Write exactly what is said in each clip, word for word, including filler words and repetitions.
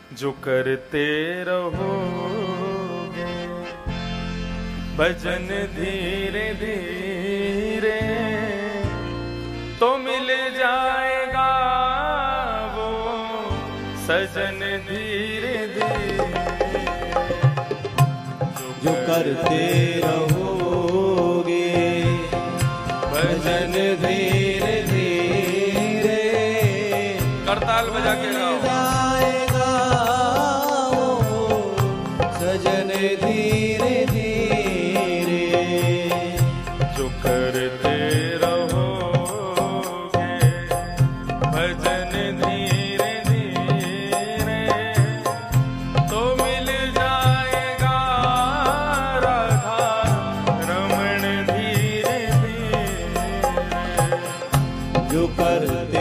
जो करते रहोगे भजन धीरे धीरे तो मिल जाएगा वो सजन धीरे धीरे। जो करते रहोगे भजन धीरे धीरे करताल बजा के गाओ। जाएगा वो सजन धीरे धीरे। जो करते रहोगे भजन धीरे धीरे तो मिल जाएगा राधा रमण धीरे धीरे। जो करते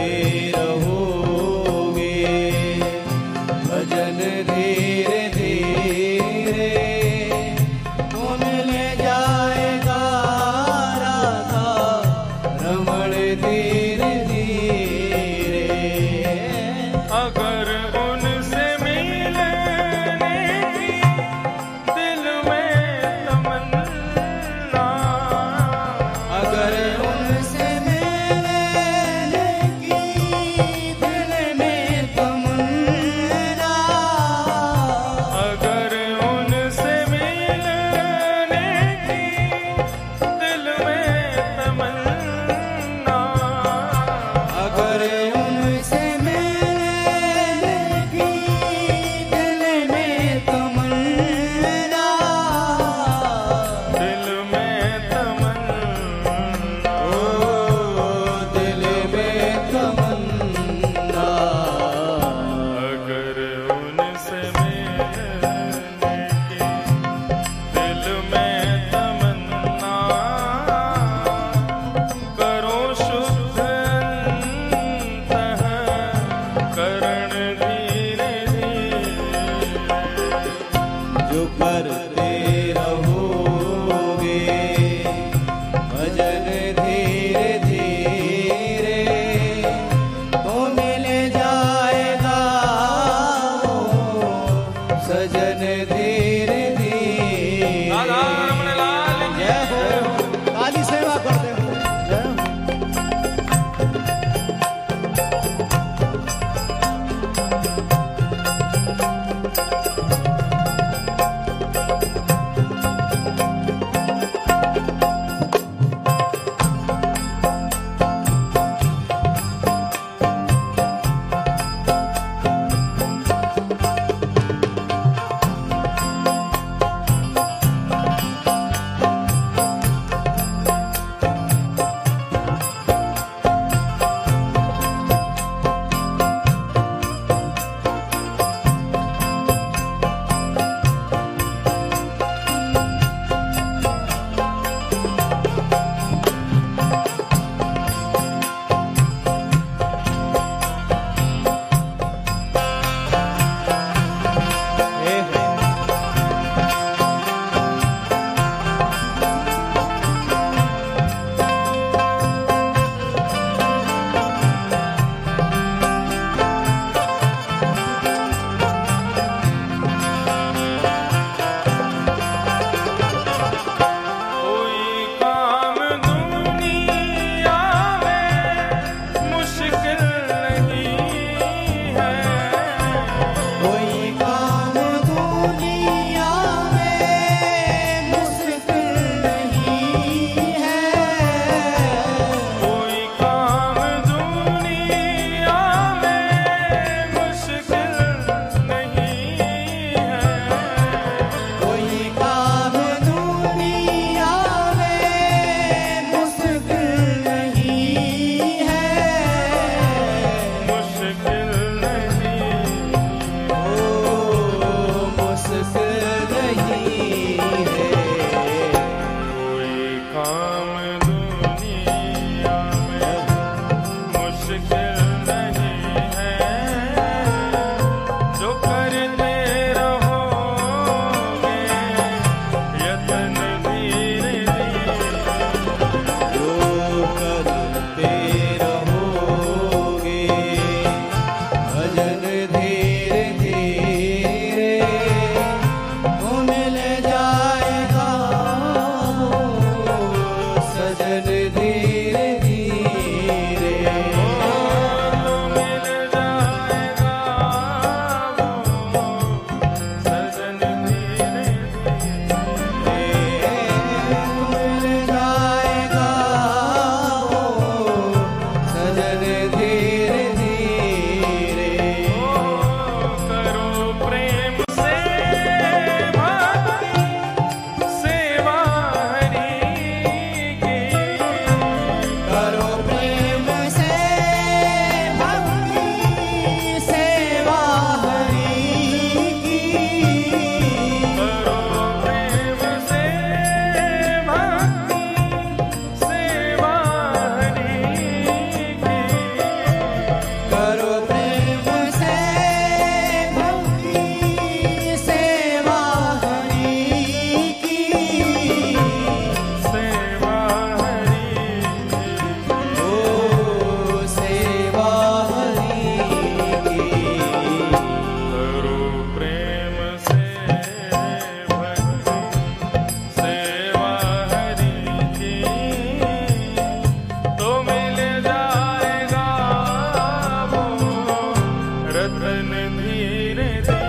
रहोगे भजन धीरे धीरे तो मिल जाएगा राधा रमण धीरे धीरे। अगर उनसे मिलने की दिल में तमन्ना, अगर उनसे मिलने की दिल में तमन्ना, अगर उनसे मिलने की दिल में तमन्ना, अगर उनसे मिलने की दिल में तमन्ना, दिल में तमन्ना, ओ दिल में तमन्ना, अगर उनसे मिलने की दिल में तमन्ना, करो शुद्ध अंतःकरण धीरे धीरे। जो करते रहोगे भजन धीरे धीरे तो मिल जाएगा वो सजन धीरे धीरे। राधा रमण लाल की जय हो। काली सेवा करते हो। जय हो। धीरे धीरे